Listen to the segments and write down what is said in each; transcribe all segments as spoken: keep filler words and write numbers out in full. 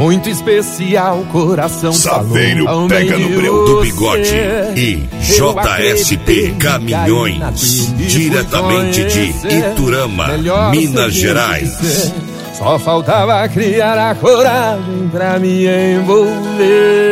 Muito especial, coração Saveiro falou, pega no breu do bigode e Eu J S P Caminhões, diretamente de Iturama, Minas Gerais. Só faltava criar a coragem pra me envolver.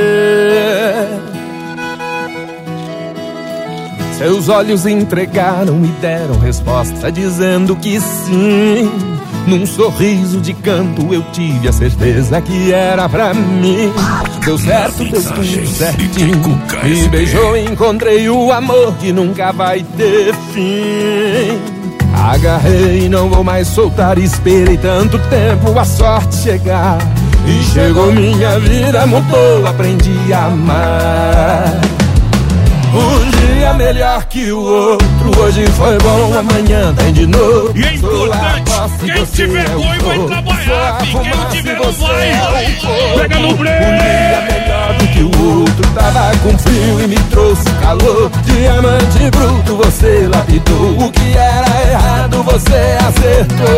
Seus olhos entregaram e deram resposta dizendo que sim. Num sorriso de canto eu tive a certeza que era pra mim. Deu certo, deu tudo certinho. Me beijou e encontrei o amor que nunca vai ter fim. Agarrei e não vou mais soltar. Esperei tanto tempo a sorte chegar. E chegou minha vida, mudou, aprendi a amar. Um dia melhor que o outro, hoje foi bom, amanhã tem de novo. E é importante, quem tiver boi vai trabalhar, quem não tiver não vai. Pega no breu. Um dia melhor do que o outro, tava com frio e me trouxe calor. Diamante bruto, você lapidou. O que era errado, você acertou.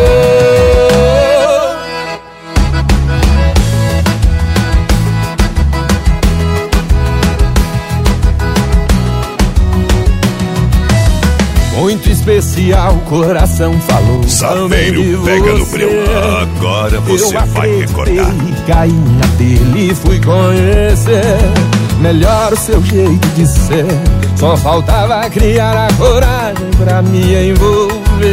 Muito especial, coração falou. Saveiro pega no breu, agora você eu vai recordar. E caí na dele e fui conhecer melhor o seu jeito de ser. Só faltava criar a coragem pra me envolver.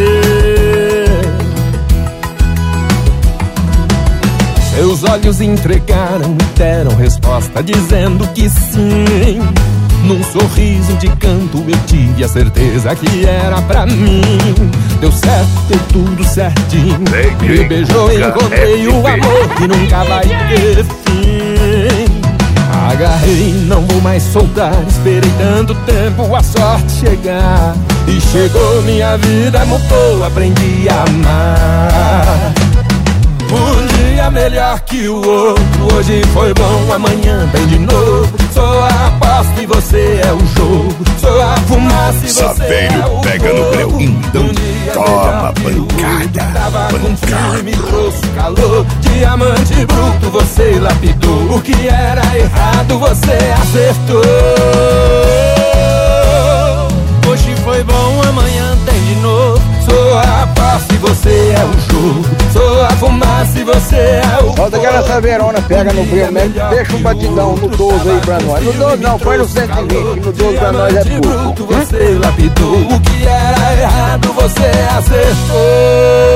Seus olhos entregaram e deram resposta dizendo que sim. Num sorriso de canto eu tive a certeza que era pra mim. Deu certo, deu tudo certinho. Me beijou e encontrei o amor que nunca vai ter fim. Agarrei, não vou mais soltar. Esperei tanto tempo a sorte chegar. E chegou minha vida, mudou, aprendi a amar. Um dia melhor que o outro, hoje foi bom, amanhã tem de novo. Sou a aposta e você é o jogo. Sou a fumaça e você Saveiro é o pega no breu, fogo. então Um dia toma melhor que o outro, pancada, tava com frio e pancada. me trouxe calor. Diamante bruto, você lapidou. O que era errado, você acertou. Hoje foi bom, amanhã tem de novo. Sou a aposta e você é o jogo. Sou a fumaça e você é o Solta aquela saveirona, pega no breu mesmo. Deixa um batidão no doze aí pra nós. No doze não, põe no cento e vinte, que no doze pra nós é pouco. Você lapidou. O que era errado, você acertou.